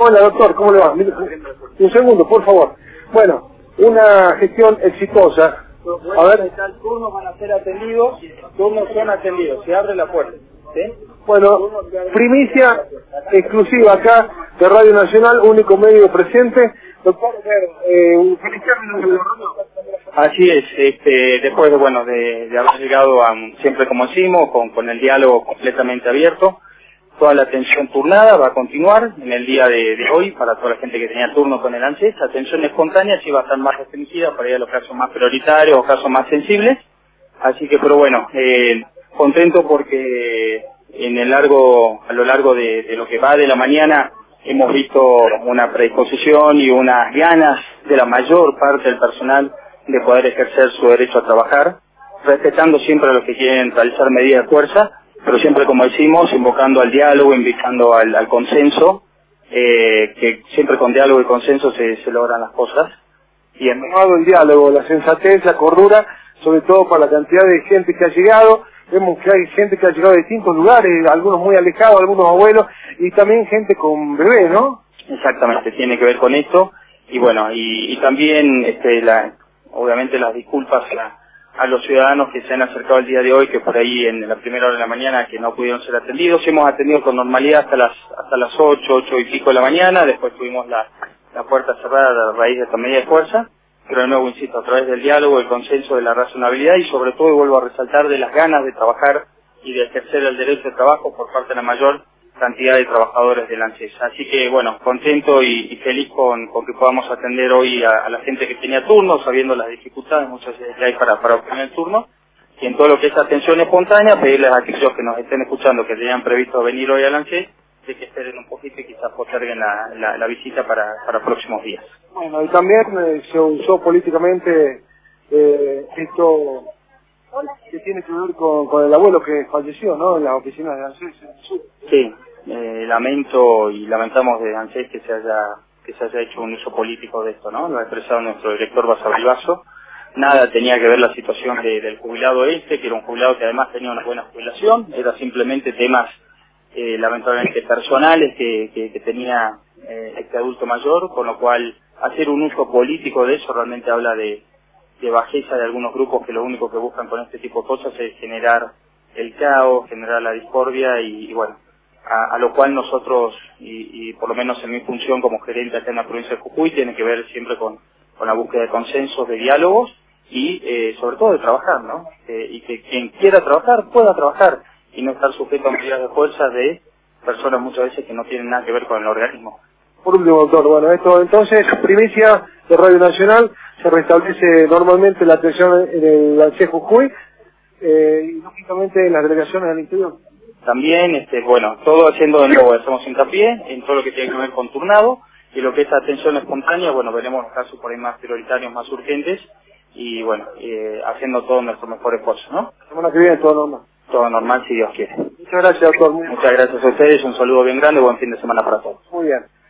Hola, doctor, ¿cómo le va? Un segundo, por favor. Bueno, una gestión exitosa. A ver. Turnos van a ser atendidos, turnos son atendidos, se abre la puerta. ¿Sí? Bueno, primicia exclusiva acá de Radio Nacional, único medio presente. Doctor, feliz término de la reunión. Así es, después de haber llegado siempre como decimos, con el diálogo completamente abierto, toda la atención turnada va a continuar en el día de hoy para toda la gente que tenía turno con el ANSES. La atención espontánea sí va a estar más restringida para ir a los casos más prioritarios o casos más sensibles. Así que, pero bueno, contento porque a lo largo de lo que va de la mañana hemos visto una predisposición y unas ganas de la mayor parte del personal de poder ejercer su derecho a trabajar, respetando siempre a los que quieren realizar medidas de fuerza, pero siempre, como decimos, invocando al diálogo, invitando al consenso, que siempre con diálogo y consenso se logran las cosas. Y en el diálogo, la sensatez, la cordura, sobre todo para la cantidad de gente que ha llegado. Vemos que hay gente que ha llegado de distintos lugares, algunos muy alejados, algunos abuelos, y también gente con bebé, ¿no? Exactamente, tiene que ver con esto. Y bueno, y también obviamente las disculpas a los ciudadanos que se han acercado el día de hoy, que por ahí en la primera hora de la mañana que no pudieron ser atendidos. Hemos atendido con normalidad hasta las 8 y pico de la mañana, después tuvimos la puerta cerrada a raíz de esta medida de fuerza, pero de nuevo, insisto, a través del diálogo, el consenso, de la razonabilidad y sobre todo, y vuelvo a resaltar, de las ganas de trabajar y de ejercer el derecho de trabajo por parte de la mayor cantidad de trabajadores del ANSES. Así que, bueno, contento y feliz con que podamos atender hoy a la gente que tenía turno, sabiendo las dificultades muchas veces que hay para obtener el turno. Y en todo lo que es atención espontánea, pedirles a aquellos que nos estén escuchando, que tenían previsto venir hoy al ANSES, de que esperen un poquito y quizás posterguen la visita para próximos días. Bueno, y también se usó políticamente esto que tiene que ver con el abuelo que falleció, ¿no? En las oficinas de ANSES. Sí, lamento y lamentamos de ANSES que se haya hecho un uso político de esto, ¿no? Lo ha expresado nuestro director Basavilbaso. Nada tenía que ver la situación del jubilado que era un jubilado que además tenía una buena jubilación, era simplemente temas lamentablemente personales que tenía este adulto mayor, con lo cual hacer un uso político de eso realmente habla de bajeza de algunos grupos que lo único que buscan con este tipo de cosas es generar el caos, generar la discordia y bueno, a lo cual nosotros, y por lo menos en mi función como gerente acá en la provincia de Jujuy, tiene que ver siempre con la búsqueda de consensos, de diálogos y sobre todo de trabajar, ¿no? Y que quien quiera trabajar pueda trabajar y no estar sujeto a medidas de fuerza de personas muchas veces que no tienen nada que ver con el organismo. Por último, doctor, bueno, esto entonces, primicia de Radio Nacional, se restablece normalmente la atención en el ANSES Jujuy y lógicamente en las delegaciones del interior. También, todo haciendo de nuevo, hacemos hincapié en todo lo que tiene que ver con turnado y lo que es atención espontánea, bueno, veremos los casos por ahí más prioritarios, más urgentes y bueno, haciendo todo nuestro mejor esfuerzo, ¿no? La semana que viene todo normal. Todo normal si Dios quiere. Muchas gracias, doctor. Muchas gracias a ustedes, un saludo bien grande, buen fin de semana para todos. Muy bien.